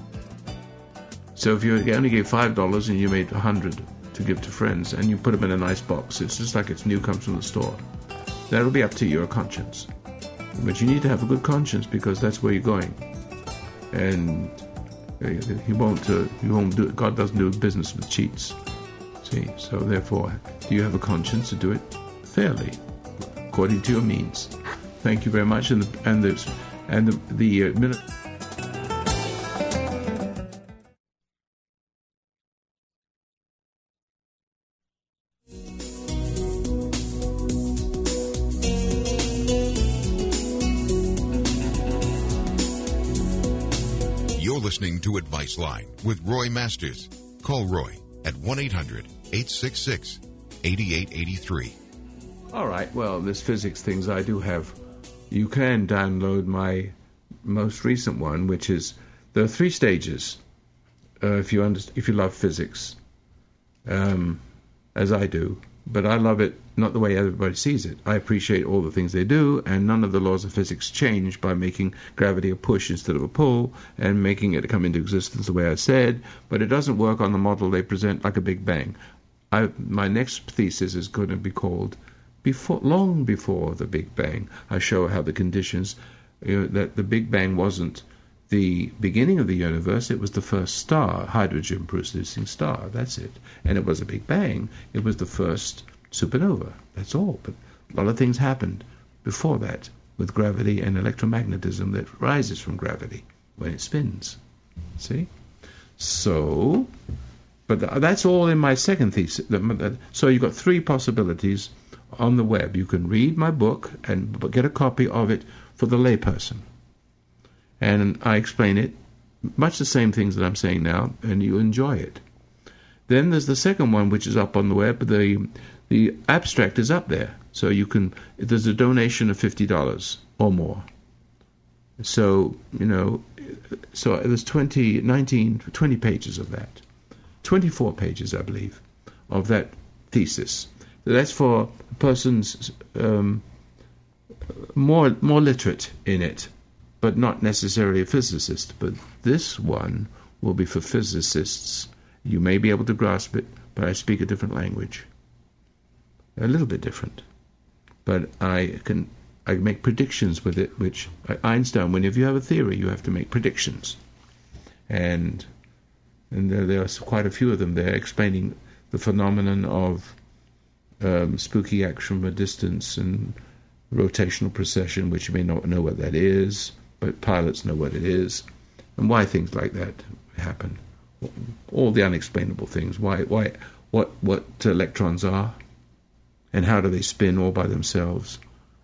So if you only gave five dollars and you made a hundred to give to friends, and you put them in a nice box, it's just like it's new, comes from the store. That'll be up to your conscience. But you need to have a good conscience because that's where you're going. And he won't. Uh, he won't do. God doesn't do business with cheats. See. So therefore, do you have a conscience to do it fairly, according to your means? Thank you very much. And the, and the and the, the uh, minute. Listening to Advice Line with Roy Masters. Call Roy at one eight hundred eight six six eight eight eight three. All right, well, this physics things I do have. You can download my most recent one, which is there are three stages. Uh, if you understand, if you love physics, um, as I do, but I love it not the way everybody sees it. I appreciate all the things they do, and none of the laws of physics change by making gravity a push instead of a pull, and making it come into existence the way I said, but it doesn't work on the model they present like a Big Bang. I, my next thesis is going to be called before, long before the Big Bang. I show how the conditions, you know, that the Big Bang wasn't the beginning of the universe, it was the first star, hydrogen-producing star. That's it. And it was a Big Bang. It was the first supernova. That's all. But a lot of things happened before that with gravity and electromagnetism that rises from gravity when it spins. See? So, but that's all in my second thesis. So you've got three possibilities on the web. You can read my book and get a copy of it for the layperson. And I explain it, much the same things that I'm saying now, and you enjoy it. Then there's the second one, which is up on the web. The the abstract is up there, so you can. There's a donation of fifty dollars or more. So you know, so there's twenty, nineteen, twenty pages of that, twenty-four pages, I believe, of that thesis. That's for persons um, more more literate in it, but not necessarily a physicist. But this one will be for physicists. You may be able to grasp it, but I speak a different language. A little bit different. But I can I make predictions with it, which Einstein, whenever you have a theory, you have to make predictions. And and there, there are quite a few of them there explaining the phenomenon of um, spooky action from a distance and rotational precession, which you may not know what that is, but pilots know what it is, and why things like that happen. All the unexplainable things. Why, why, what, what electrons are, and how do they spin all by themselves?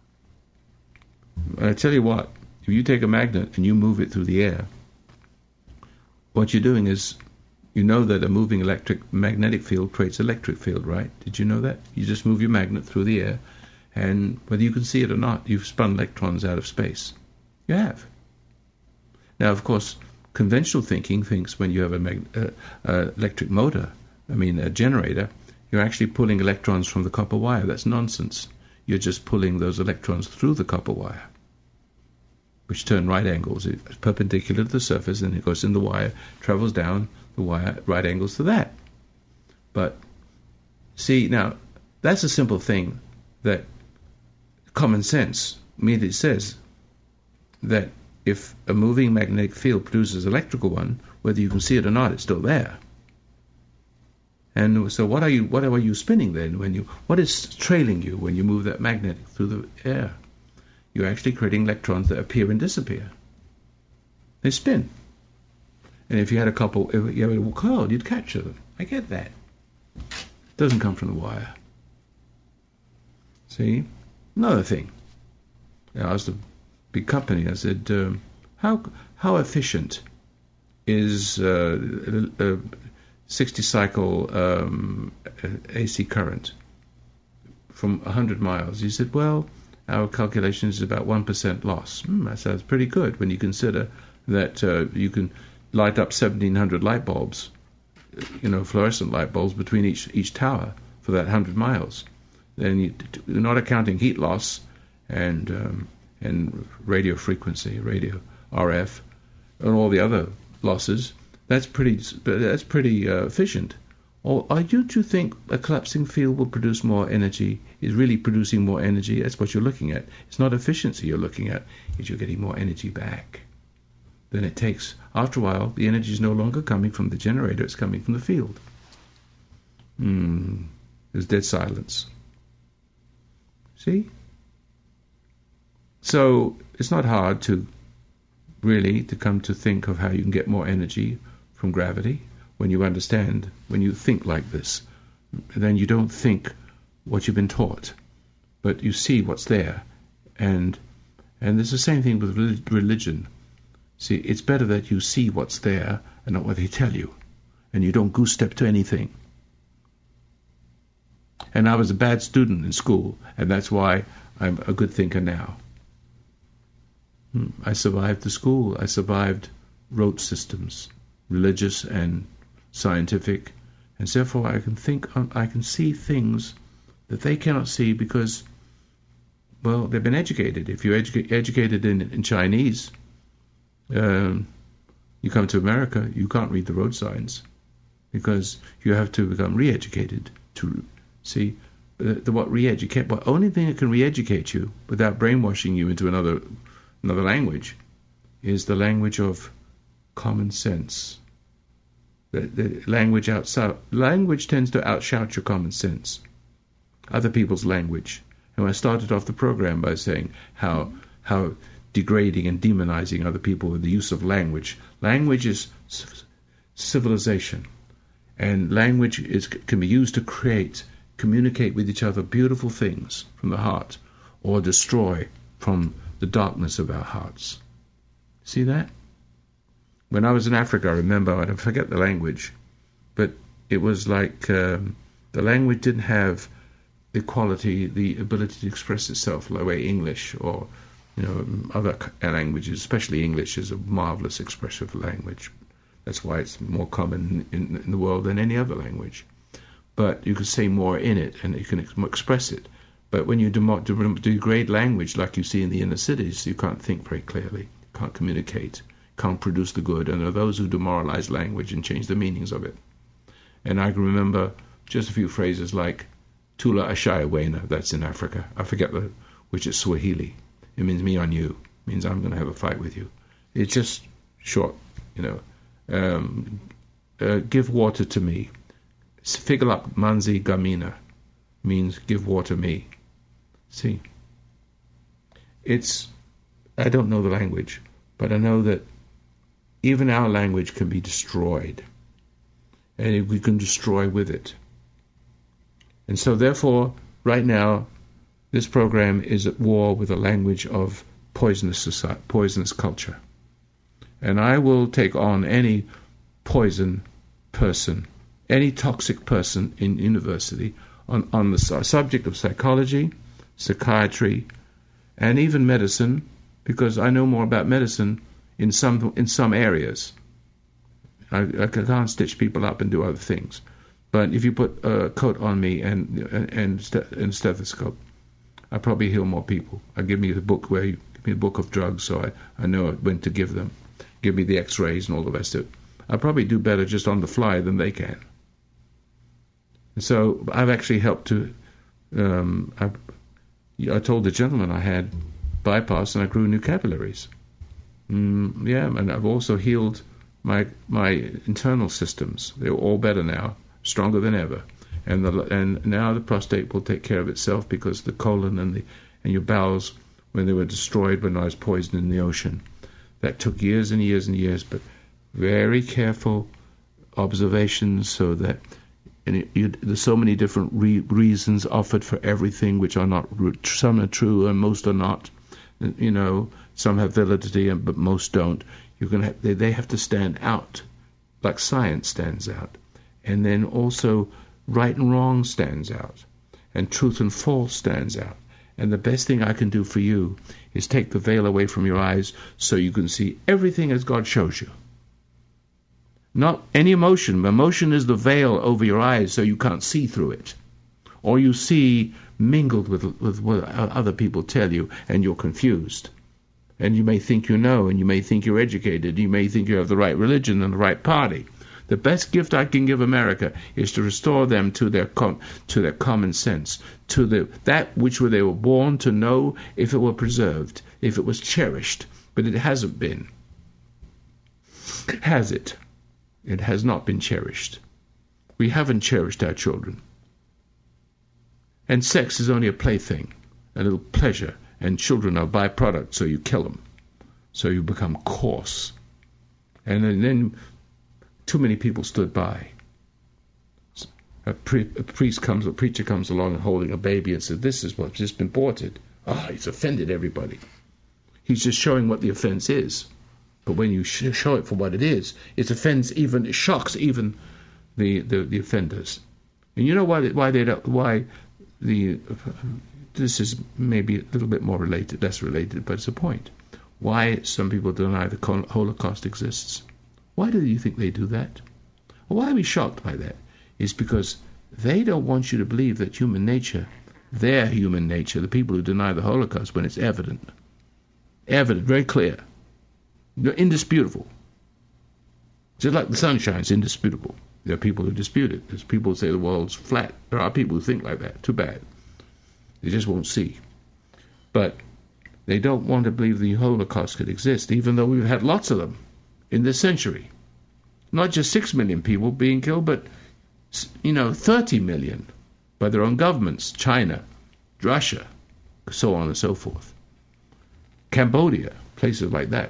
I tell you what, if you take a magnet and you move it through the air, what you're doing is, you know that a moving electric magnetic field creates electric field, right? Did you know that? You just move your magnet through the air, and whether you can see it or not, you've spun electrons out of space. You have. Now, of course, conventional thinking thinks when you have a mag- uh, uh, electric motor, I mean a generator, you're actually pulling electrons from the copper wire. That's nonsense. You're just pulling those electrons through the copper wire, which turn right angles. It's perpendicular to the surface, and it goes in the wire, travels down the wire, right angles to that. But, see, now, that's a simple thing that common sense immediately says that if a moving magnetic field produces an electrical one, whether you can see it or not, it's still there. And so what are you what are you spinning then when you what is trailing you when you move that magnet through the air? You're actually creating electrons that appear and disappear. They spin. And if you had a couple, if you had a coil, you'd capture them. I get that. It doesn't come from the wire. See? Another thing. I asked a big company, I said, um, how how efficient is uh, a sixty cycle um, A C current from one hundred miles? He said, well, our calculation is about one percent loss. Hmm, that sounds pretty good when you consider that uh, you can light up seventeen hundred light bulbs, you know, fluorescent light bulbs between each each tower for that one hundred miles. Then you, you're not accounting heat loss and um, and radio frequency, radio R F, and all the other losses. That's pretty. That's pretty uh, efficient. Or are you to think a collapsing field will produce more energy? Is really producing more energy? That's what you're looking at. It's not efficiency you're looking at. Is you're getting more energy back than it takes. After a while, the energy is no longer coming from the generator. It's coming from the field. Hmm. There's dead silence. See? So it's not hard to really to come to think of how you can get more energy from gravity when you understand, when you think like this. Then you don't think what you've been taught, but you see what's there. And and it's the same thing with religion. See, it's better that you see what's there and not what they tell you, and you don't goose step to anything. And I was a bad student in school, and that's why I'm a good thinker now. I survived the school. I survived rote systems, religious and scientific, and therefore I can think, I can see things that they cannot see because, well, they've been educated. If you're edu- educated in, in Chinese, um, you come to America, you can't read the road signs because you have to become re-educated to see the, the what re-educate. What only thing that can re-educate you without brainwashing you into another another language is the language of common sense. The, the language outside language tends to outshout your common sense, other people's language. And I started off the program by saying how how degrading and demonizing other people with the use of language. Language is civilization, and language is can be used to create, communicate with each other beautiful things from the heart, or destroy from the darkness of our hearts. See that? When I was in Africa, I remember, I don't forget the language, but it was like um, the language didn't have the quality, the ability to express itself the way English or you know other languages, especially English, is a marvelous expressive language. That's why it's more common in, in the world than any other language. But you can say more in it, and you can ex- express it. But when you demo- degrade language, like you see in the inner cities, you can't think very clearly, can't communicate, can't produce the good. And there are those who demoralize language and change the meanings of it. And I can remember just a few phrases like Tula Ashaya Wena, that's in Africa. I forget the, which is Swahili. It means me on you. It means I'm going to have a fight with you. It's just short, you know. Um, uh, give water to me. Figalap Manzi Gamina means give water me. See, it's, I don't know the language, but I know that even our language can be destroyed, and we can destroy with it. And so therefore, right now, this program is at war with a language of poisonous society, poisonous culture. And I will take on any poison person, any toxic person in university on, on the subject of psychology, psychiatry, and even medicine, because I know more about medicine in some in some areas. I, I can't stitch people up and do other things. But if you put a coat on me and and, and stethoscope, I probably heal more people. I give me the book where you give me a book of drugs, so I, I know when to give them. Give me the X-rays and all the rest of it. I probably do better just on the fly than they can. So I've actually helped to. Um, I, I told the gentleman I had bypass and I grew new capillaries. Mm, yeah, and I've also healed my my internal systems. They're all better now, stronger than ever. And the, and now the prostate will take care of itself because the colon and the and your bowels, when they were destroyed when I was poisoned in the ocean, that took years and years and years, but very careful observations so that and it, you, there's so many different re- reasons offered for everything, which are not some are true and most are not. You know, some have validity, and but most don't. You can have, they, they have to stand out, like science stands out, and then also right and wrong stands out, and truth and false stands out. And the best thing I can do for you is take the veil away from your eyes so you can see everything as God shows you. Not any emotion. Emotion is the veil over your eyes so you can't see through it. Or you see mingled with, with what other people tell you and you're confused. And you may think you know, and you may think you're educated, you may think you have the right religion and the right party. The best gift I can give America is to restore them to their com- to their common sense, to the that which they were born to know if it were preserved, if it was cherished. But it hasn't been. Has it? It has not been cherished. We haven't cherished our children. And sex is only a plaything, a little pleasure, and children are byproducts, so you kill them. So you become coarse. And then, then too many people stood by. A, pre- a priest comes, a preacher comes along and holding a baby and says, this is what's just been aborted. Ah, oh, he's offended everybody. He's just showing what the offense is. But when you sh- show it for what it is, it offends even, it shocks even the, the, the offenders. And you know why? Why they don't? Why the? This is maybe a little bit more related, less related, but it's a point. Why some people deny the Holocaust exists? Why do you think they do that? Well, why are we shocked by that? It's because they don't want you to believe that human nature, their human nature, the people who deny the Holocaust, when it's evident, evident, very clear. Indisputable. Just like the sunshine is indisputable. There are people who dispute it. There's people who say the world's flat. There are people who think like that. Too bad. They just won't see. But They don't want to believe the Holocaust could exist, even though we've had lots of them in this century. Not just six million people being killed, but, you know, thirty million by their own governments, China, Russia, so on and so forth. Cambodia, places like that.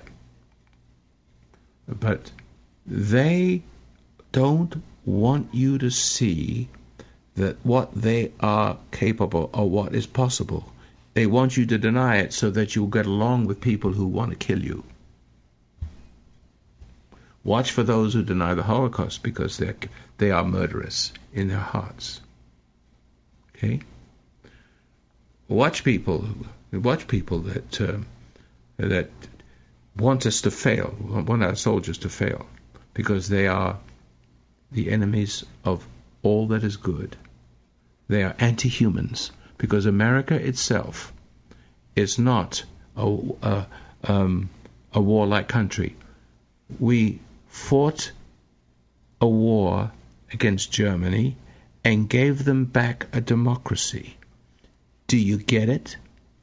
But they don't want you to see that what they are capable or what is possible. They want you to deny it so that you'll get along with people who want to kill you. Watch for those who deny the Holocaust, because they they are murderous in their hearts. Okay? Watch people. Watch people that uh, that want us to fail, want our soldiers to fail, because they are the enemies of all that is good. They are anti-humans, because America itself is not a, a, um, a warlike country. We fought a war against Germany and gave them back a democracy. Do you get it?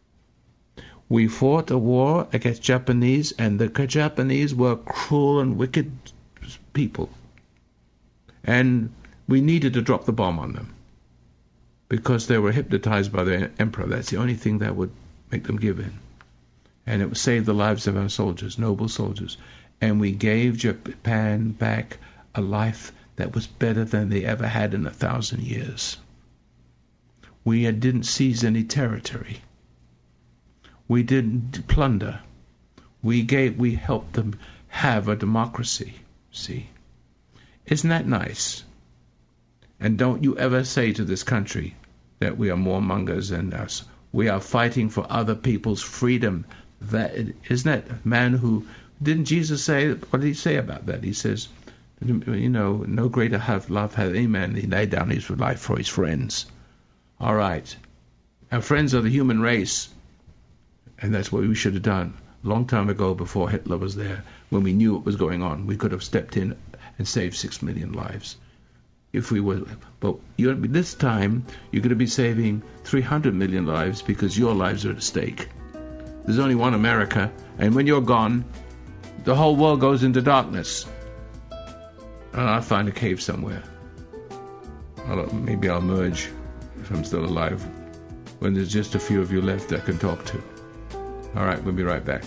We fought a war against Japanese, and the Japanese were cruel and wicked people. And we needed to drop the bomb on them because they were hypnotized by the emperor. That's the only thing that would make them give in. And it would save the lives of our soldiers, noble soldiers. And we gave Japan back a life that was better than they ever had in a thousand years. We didn't seize any territory. We didn't plunder. We gave, we helped them have a democracy. See? Isn't that nice? And don't you ever say to this country that we are more mongers than us. We are fighting for other people's freedom. That isn't that a man who didn't Jesus say? What did he say about that? He says, you know, no greater have love hath any man than he laid down his life for his friends. All right, our friends are the human race, and that's what we should have done a long time ago before Hitler was there. When we knew what was going on, we could have stepped in and saved six million lives. If we were, but you're, this time you're going to be saving three hundred million lives because your lives are at stake. There's only one America, and when you're gone, the whole world goes into darkness. And I'll find a cave somewhere. I'll, maybe I'll merge, if I'm still alive, when there's just a few of you left I can talk to. All right, we'll be right back.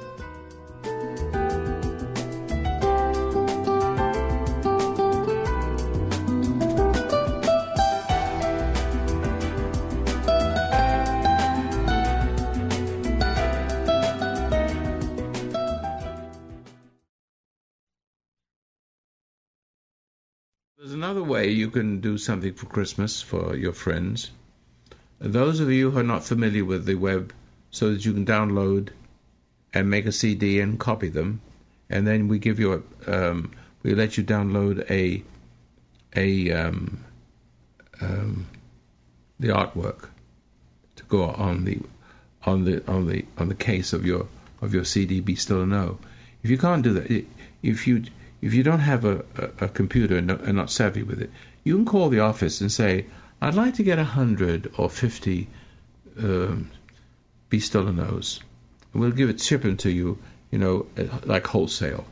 There's another way you can do something for Christmas for your friends. Those of you who are not familiar with the web, so that you can download and make a C D and copy them, and then we give you a, um, we let you download a, a, um, um, the artwork to go on the, on the, on the, on the case of your of your C D. Be Still and Know. If you can't do that, if you If you don't have a, a, a computer and are not savvy with it, you can call the office and say, I'd like to get a hundred or fifty um, Be Still and Knows. And we'll give it shipping to you, you know, like wholesale.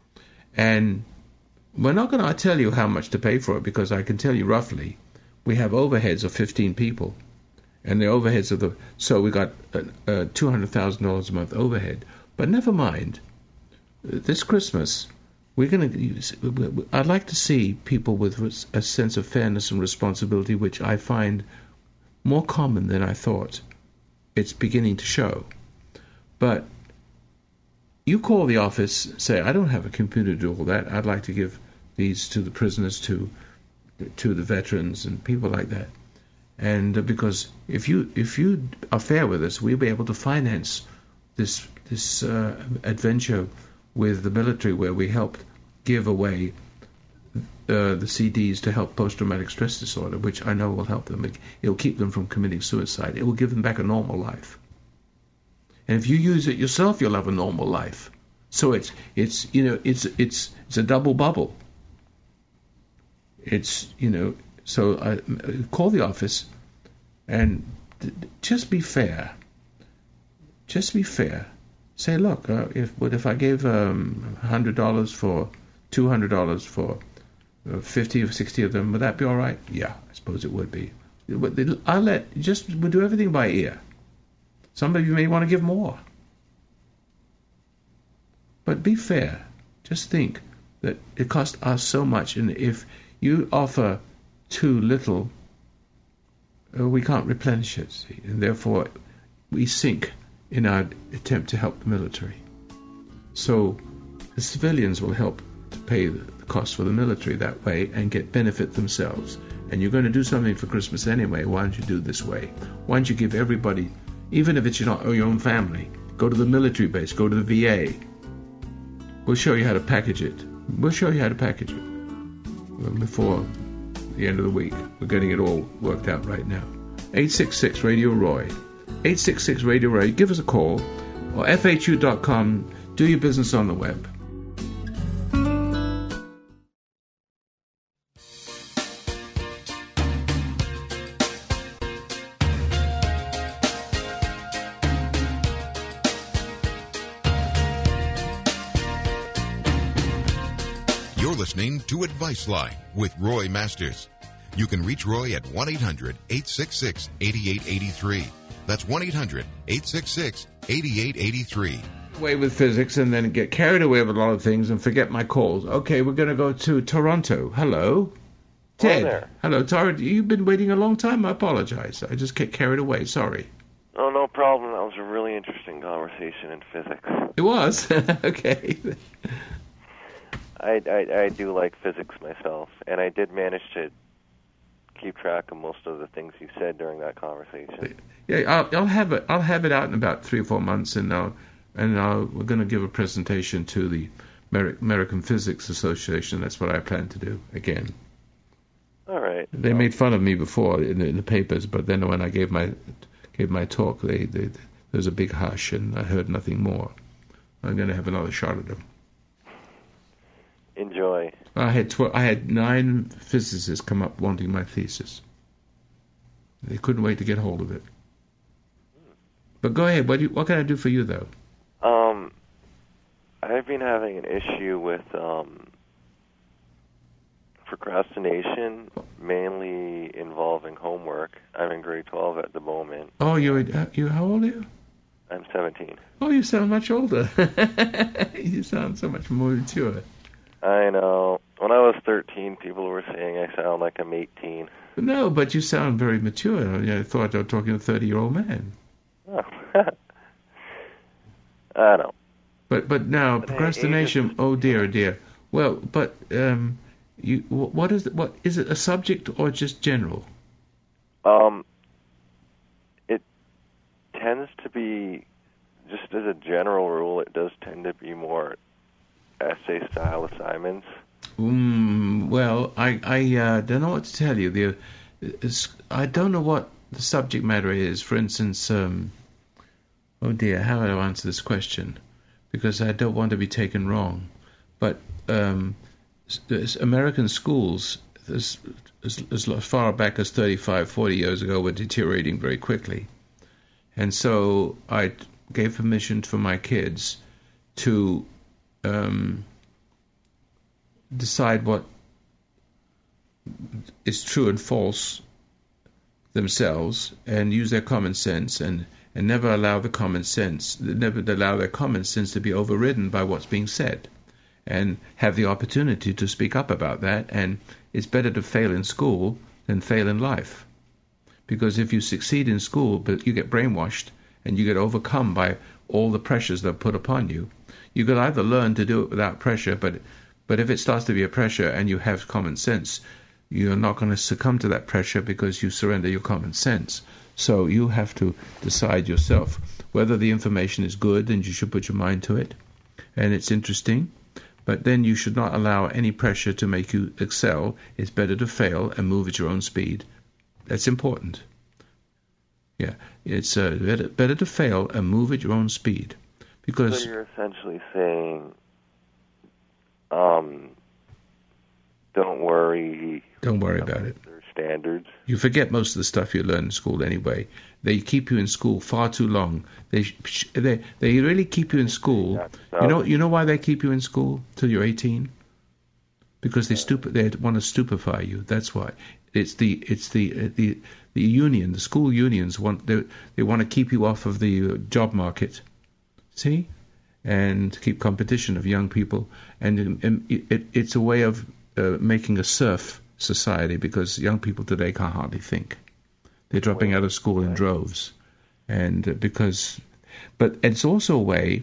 And we're not going to tell you how much to pay for it, because I can tell you roughly. We have overheads of fifteen people. And the overheads of the... So we got uh, uh, two hundred thousand dollars a month overhead. But never mind. This Christmas... We're going to use, I'd like to see people with a sense of fairness and responsibility, which I find more common than I thought. It's beginning to show. But you call the office, say, I don't have a computer to do all that. I'd like to give these to the prisoners, to to the veterans and people like that. And uh, because if you if you are fair with us, we'll be able to finance this this uh, adventure with the military, where we helped give away uh, the C Ds to help post-traumatic stress disorder, which I know will help them. It will keep them from committing suicide. It will give them back a normal life. And if you use it yourself, you'll have a normal life. So it's it's you know it's it's it's a double bubble. It's you know so I, call the office and just be fair. just be fair. Say, look, uh, if but if I gave um, one hundred dollars for two hundred dollars for uh, fifty or sixty of them, would that be all right? Yeah, I suppose it would be. But I'll let, just we'll do everything by ear. Some of you may want to give more. But be fair. Just think that it costs us so much, and if you offer too little, uh, we can't replenish it, see? And therefore we sink in our attempt to help the military. So the civilians will help to pay the cost for the military that way and get benefit themselves. And you're going to do something for Christmas anyway, why don't you do it this way? Why don't you give everybody, even if it's not your own family, go to the military base, go to the V A. We'll show you how to package it. We'll show you how to package it before the end of the week. We're getting it all worked out right now. eight six six Radio Roy. eight six six Radio Roy. Give us a call. Or F H U dot com. Do your business on the web. You're listening to Advice Line with Roy Masters. You can reach Roy at one eight hundred eight six six eight eight eight three. That's one eight hundred eight six six eight eight eight three. Away with physics and then get carried away with a lot of things and forget my calls. Okay, we're going to go to Toronto. Hello. Ted. Hello there. Hello, Tara. You've been waiting a long time. I apologize. I just get carried away. Sorry. Oh, no problem. That was a really interesting conversation in physics. It was? Okay. I, I, I do like physics myself, and I did manage to keep track of most of the things you said during that conversation. Yeah, I'll, I'll have it. I'll have it out in about three or four months, and I'll, and I'll, we're going to give a presentation to the American Physics Association. That's what I plan to do again. All right. They well, made fun of me before in the, in the papers, but then when I gave my gave my talk, they, they there was a big hush, and I heard nothing more. I'm going to have another shot at them. Enjoy. I had tw- I had nine physicists come up wanting my thesis. They couldn't wait to get hold of it. But go ahead. What do you, what can I do for you, though? Um, I've been having an issue with um, procrastination, mainly involving homework. I'm in grade twelve at the moment. Oh, you're uh, you. How old are you? I'm seventeen. Oh, you sound much older. You sound so much more mature. I know. When I was thirteen, people were saying I sound like I'm eighteen. No, but you sound very mature. I thought I was talking to a thirty-year-old man. Oh. I know. But but now But procrastination. is, Oh dear, dear. Well, but um, you what is it? What is it? A subject or just general? Um, it tends to be, just as a general rule, it does tend to be more essay-style assignments. Mm, well, I I uh, don't know what to tell you. The it's, I don't know what the subject matter is. For instance, um, oh dear, how do I answer this question? Because I don't want to be taken wrong. But um, American schools, as, as, as far back as thirty-five, forty years ago, were deteriorating very quickly. And so I gave permission for my kids to um, decide what is true and false themselves and use their common sense and, and never allow the common sense, never allow their common sense to be overridden by what's being said, and have the opportunity to speak up about that. And it's better to fail in school than fail in life. Because if you succeed in school, but you get brainwashed and you get overcome by all the pressures that are put upon you, you could either learn to do it without pressure, but but if it starts to be a pressure and you have common sense, you're not going to succumb to that pressure because you surrender your common sense. So you have to decide yourself whether the information is good and you should put your mind to it and it's interesting, but then you should not allow any pressure to make you excel. It's better to fail and move at your own speed. That's important. Yeah, it's uh, better, better to fail and move at your own speed. Because so you're essentially saying, um, don't worry. Don't worry about it. There's standards. You forget most of the stuff you learn in school anyway. They keep you in school far too long. They they they really keep you in school. So, you know you know why they keep you in school till you're eighteen? Because they stup- they want to stupefy you. That's why. It's the it's the the the union, the school unions want they they want to keep you off of the job market. See? And keep competition of young people, and, and it, it, it's a way of uh, making a serf society, because young people today can't hardly think. They're dropping out of school in droves, and uh, because, but it's also a way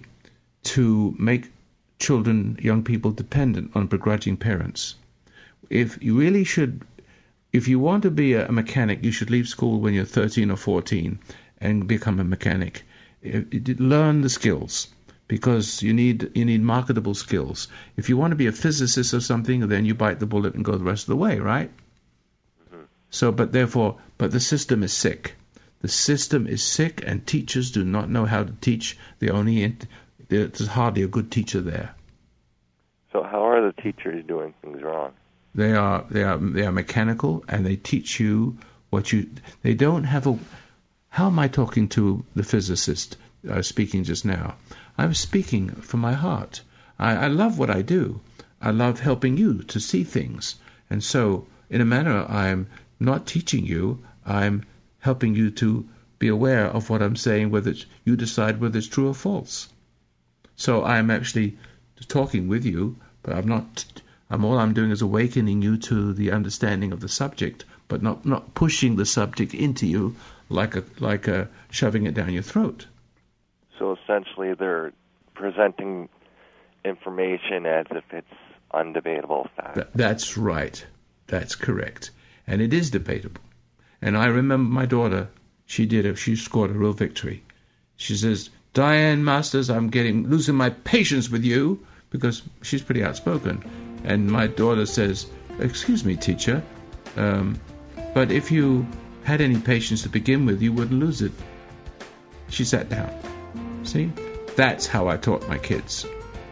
to make children, young people, dependent on begrudging parents. If you really should, if you want to be a, a mechanic, you should leave school when you're thirteen or fourteen and become a mechanic. It, it, learn the skills. Because you need you need marketable skills. If you want to be a physicist or something, then you bite the bullet and go the rest of the way, right? Mm-hmm. So, but therefore, but the system is sick. The system is sick, and teachers do not know how to teach. They only there's hardly a good teacher there. So, how are the teachers doing things wrong? They are they are they are mechanical, and they teach you what you. They don't have a. How am I talking to the physicist uh, speaking just now? I'm speaking from my heart. I, I love what I do. I love helping you to see things. And so, in a manner, I'm not teaching you. I'm helping you to be aware of what I'm saying, whether it's, you decide whether it's true or false. So I'm actually talking with you, but I'm not. I'm all I'm doing is awakening you to the understanding of the subject, but not not pushing the subject into you like a like a shoving it down your throat. So essentially, they're presenting information as if it's undebatable fact. Th- that's right. That's correct. And it is debatable. And I remember my daughter, she did it. She scored a real victory. She says, Diane Masters, I'm getting losing my patience with you, because she's pretty outspoken. And my daughter says, excuse me, teacher, um, but if you had any patience to begin with, you wouldn't lose it. She sat down. See? That's how I taught my kids.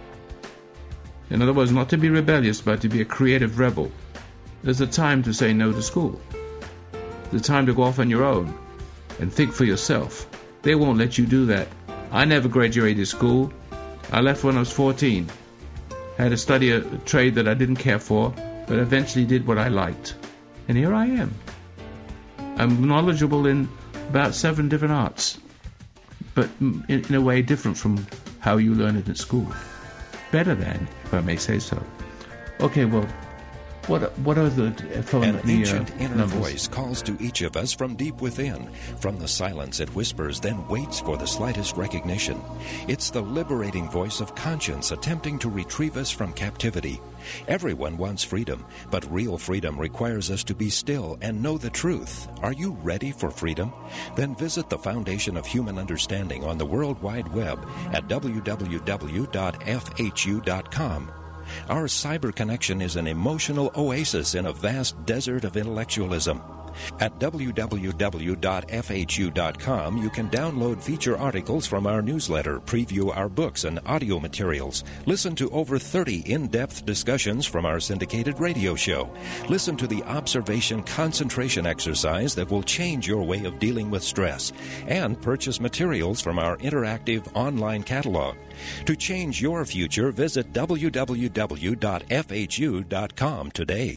In other words, not to be rebellious, but to be a creative rebel. There's a time to say no to school. There's a time to go off on your own and think for yourself. They won't let you do that. I never graduated school. I left when I was fourteen. Had to study a trade that I didn't care for, but eventually did what I liked. And here I am. I'm knowledgeable in about seven different arts, but in, in a way different from how you learn it at school. Better than, if I may say so. Okay, well, what what are the phone An the, ancient uh, inner numbers? voice calls to each of us from deep within. From the silence it whispers, then waits for the slightest recognition. It's the liberating voice of conscience attempting to retrieve us from captivity. Everyone wants freedom, but real freedom requires us to be still and know the truth. Are you ready for freedom? Then visit the Foundation of Human Understanding on the World Wide Web at w w w dot f h u dot com. Our cyber connection is an emotional oasis in a vast desert of intellectualism. At w w w dot f h u dot com, you can download feature articles from our newsletter, preview our books and audio materials, listen to over thirty in-depth discussions from our syndicated radio show, listen to the observation concentration exercise that will change your way of dealing with stress, and purchase materials from our interactive online catalog. To change your future, visit w w w dot f h u dot com today.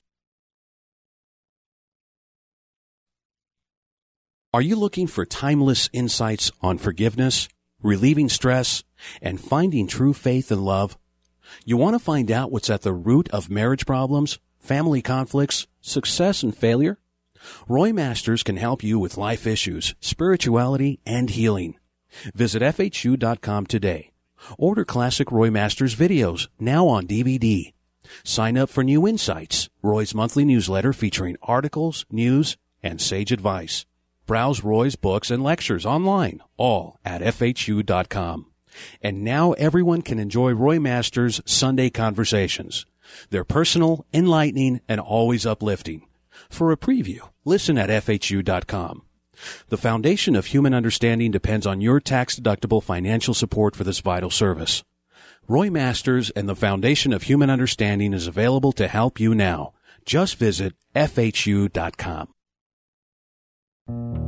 Are you looking for timeless insights on forgiveness, relieving stress, and finding true faith and love? You want to find out what's at the root of marriage problems, family conflicts, success and failure? Roy Masters can help you with life issues, spirituality, and healing. Visit f h u dot com today. Order classic Roy Masters videos, now on D V D. Sign up for New Insights, Roy's monthly newsletter featuring articles, news, and sage advice. Browse Roy's books and lectures online, all at f h u dot com. And now everyone can enjoy Roy Masters' Sunday Conversations. They're personal, enlightening, and always uplifting. For a preview, listen at f h u dot com. The Foundation of Human Understanding depends on your tax-deductible financial support for this vital service. Roy Masters and the Foundation of Human Understanding is available to help you now. Just visit F H U dot com.